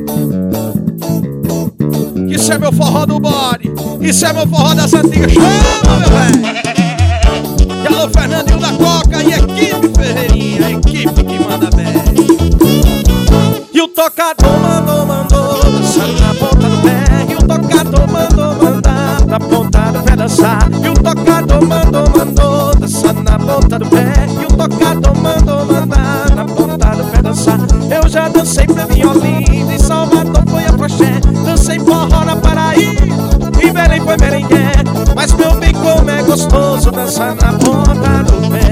Isso é meu forró do bode, isso é meu forró das antigas. Chama, meu velho! E alô, Fernandinho da Coca e equipe Ferreirinha, a equipe que manda bem. E o tocador mandou dançar na ponta do pé. E o tocador mandou mandar na ponta do pé dançar. E o tocador mandou dançar na ponta do pé. E o tocador mandou mandar na ponta do pé dançar. Eu já dancei pra Olinda, em Salvador foi a Proxé. Dancei forró na Paraíba, em Belém foi merengue. Mas meu bem, como é gostoso dançar na ponta do pé.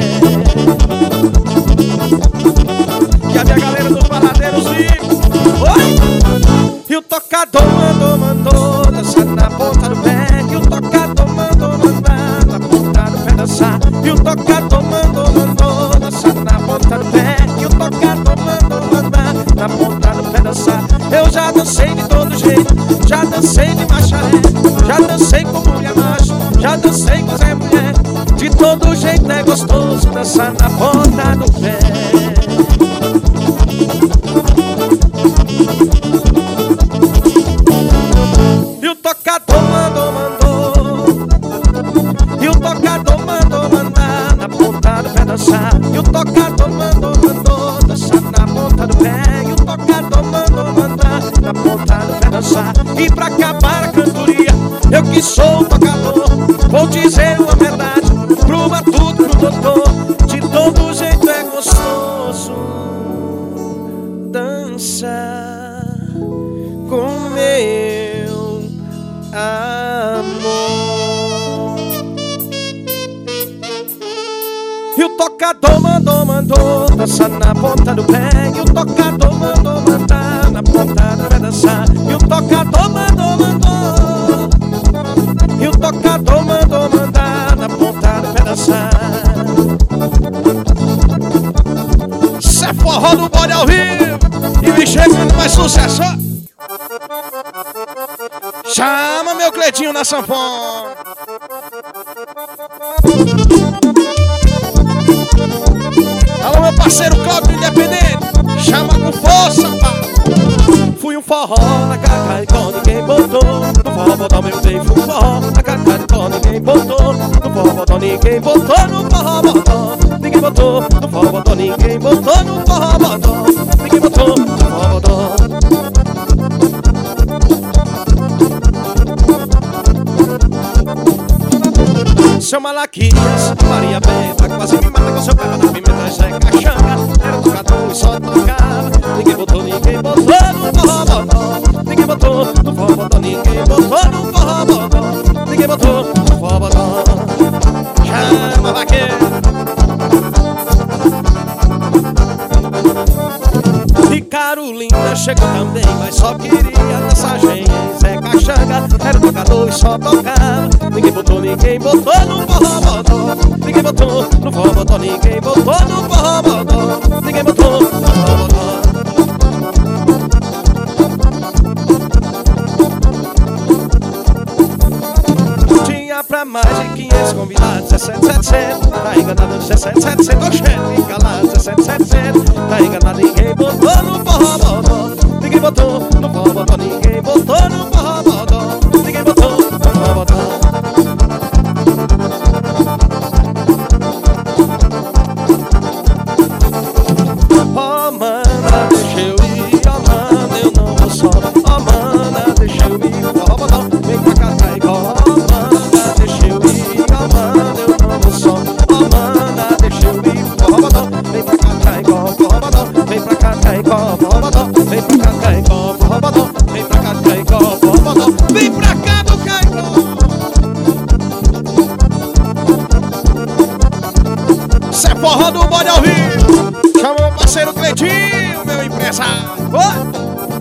E a minha galera dos baladeiros vivos. Oi! E o tocador mandou dançar na ponta do pé. E o tocador mandou mandar na ponta do pé dançar. E o tocador mandou dançar na ponta do pé. E o tocador mandou mandar na ponta do pé dançar. Eu já dancei de todo jeito, já dancei de macharé, já dancei com mulher macho, já dancei com Zé Mulher. De todo jeito é gostoso dançar na ponta do pé. E o tocador mandou e o tocador mandou mandar na ponta do pé dançar. E o tocador mandou dançar na ponta do pé. E o tocador mandou mandar na ponta do pé dançar. E pra acabar a cantoria, eu que sou o tocador, vou dizer uma verdade pro matuto, pro doutor. De todo jeito é gostoso dançar com meu amor. E o tocador mandou dançar na ponta do pé. E o tocador mandou mandar na ponta do pé dançar. E o tocador mandou e o tocador mandou mandar na ponta do pé dançar. Isso é forró do bode ao vivo e me chegando mais sucesso. Chama meu Cleitinho na sanfona. Alô, meu parceiro Cláudio Independente, chama com força, pá. Fui um forró na Cacaicó, ninguém botou. No forró bodó meu bem, fui um forró na Cacaicó, ninguém botou. No forró bodó ninguém botou, no forró bodó ninguém botou. No forró bodó ninguém botou, no forró bodó ninguém botou. No forró bodó. Seu Malaquias, Maria Benta, quase me mata com seu pé da pimenta, Zé Caxanga. Era tocador e só tocava. Ninguém botou no forró bodó. Ninguém botou no forró bodó, ninguém botou no forró bodó. Ninguém botou no forró bodó. Chama vaqueiro. E Carolina chegou também, mas só queria dançar gente. Zé Caxanga era tocador e só tocava. Ninguém botou no forró bodó. Ninguém botou no forró bodó, ninguém botou no forró bodó. Ninguém botou no forró bodó. Tinha pra mais de 500 convidados, 17,700. Tá enganado, 17,700. Oxê, fica lá, 17,700. Tá enganado, ninguém botou no forró bodó. Ninguém botou no forró bodó, ninguém botou no forró bodó. Ninguém botou no forró bodó. Oh, mana, deixa eu ir, oh, mana, eu não vou só. Oh, mana, deixa eu ir, forró bodó, vem pra cá, Caicó. Oh, mana, deixa eu ir, oh, mana, eu não vou só. Oh, mana, deixa eu ir, forró bodó, vem pra cá, Caicó. Forró bodó, vem pra cá, Caicó. Forró bodó, vem pra cá, Caicó. Forró bodó, vem pra cá, Caicó. Forró bodó, vem pra cá do Caicó. Cê é forró do bode ao vivo. Chamou o parceiro Cleitinho, meu empresário. Oh!